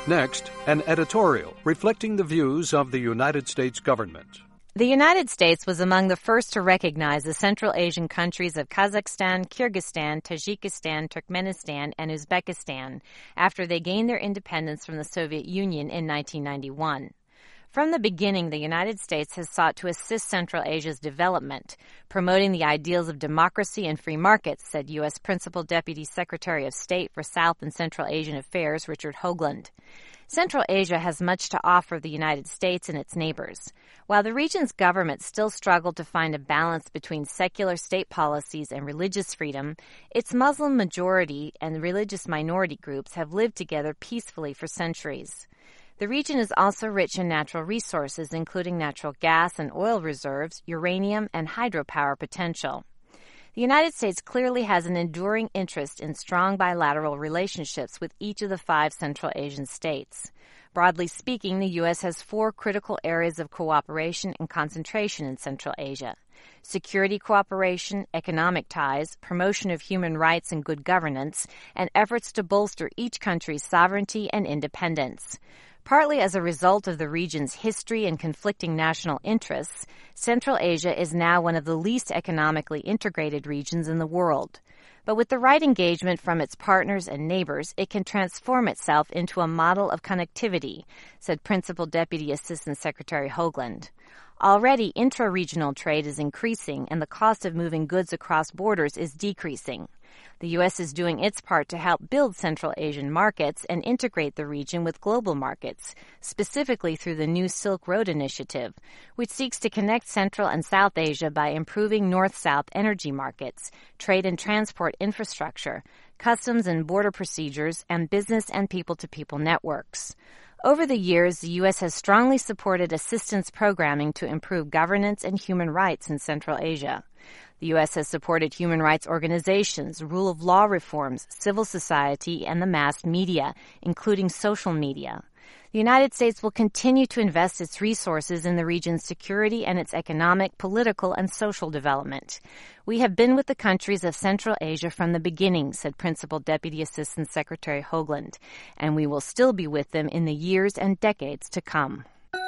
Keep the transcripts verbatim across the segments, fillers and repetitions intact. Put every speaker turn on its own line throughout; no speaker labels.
Next, an editorial reflecting the views of the United States government.
The United States was among the first to recognize the Central Asian countries of Kazakhstan, Kyrgyzstan, Tajikistan, Turkmenistan, and Uzbekistan after they gained their independence from the Soviet Union in nineteen ninety-one. From the beginning, the United States has sought to assist Central Asia's development, promoting the ideals of democracy and free markets, said U S Principal Deputy Secretary of State for South and Central Asian Affairs, Richard Hoagland. Central Asia has much to offer the United States and its neighbors. While the region's government still struggled to find a balance between secular state policies and religious freedom, its Muslim majority and religious minority groups have lived together peacefully for centuries. The region is also rich in natural resources, including natural gas and oil reserves, uranium, and hydropower potential. The United States clearly has an enduring interest in strong bilateral relationships with each of the five Central Asian states. Broadly speaking, the U S has four critical areas of cooperation and concentration in Central Asia: security cooperation, economic ties, promotion of human rights and good governance, and efforts to bolster each country's sovereignty and independence. Partly as a result of the region's history and conflicting national interests, Central Asia is now one of the least economically integrated regions in the world. But with the right engagement from its partners and neighbors, it can transform itself into a model of connectivity, said Principal Deputy Assistant Secretary Hoagland. Already, intra-regional trade is increasing and the cost of moving goods across borders is decreasing. The U S is doing its part to help build Central Asian markets and integrate the region with global markets, specifically through the new Silk Road Initiative, which seeks to connect Central and South Asia by improving North-South energy markets, trade and transport infrastructure, customs and border procedures, and business and people-to-people networks. Over the years, the U S has strongly supported assistance programming to improve governance and human rights in Central Asia. The U S has supported human rights organizations, rule of law reforms, civil society, and the mass media, including social media. The United States will continue to invest its resources in the region's security and its economic, political, and social development. We have been with the countries of Central Asia from the beginning, said Principal Deputy Assistant Secretary Hoagland, and we will still be with them in the years and decades to come.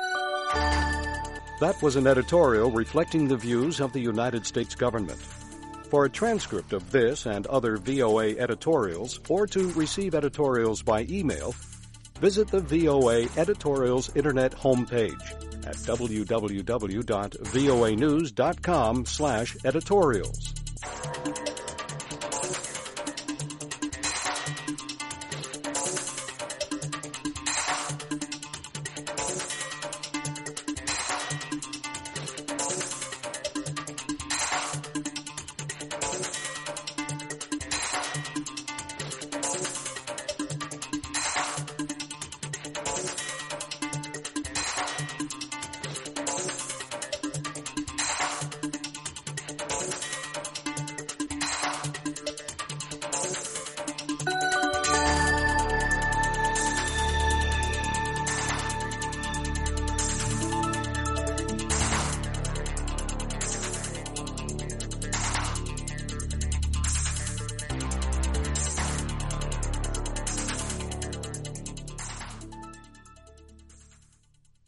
That was an editorial reflecting the views of the United States government. For a transcript of this and other V O A editorials, or to receive editorials by email, visit the V O A Editorials Internet homepage at w w w dot voa news dot com slash editorials.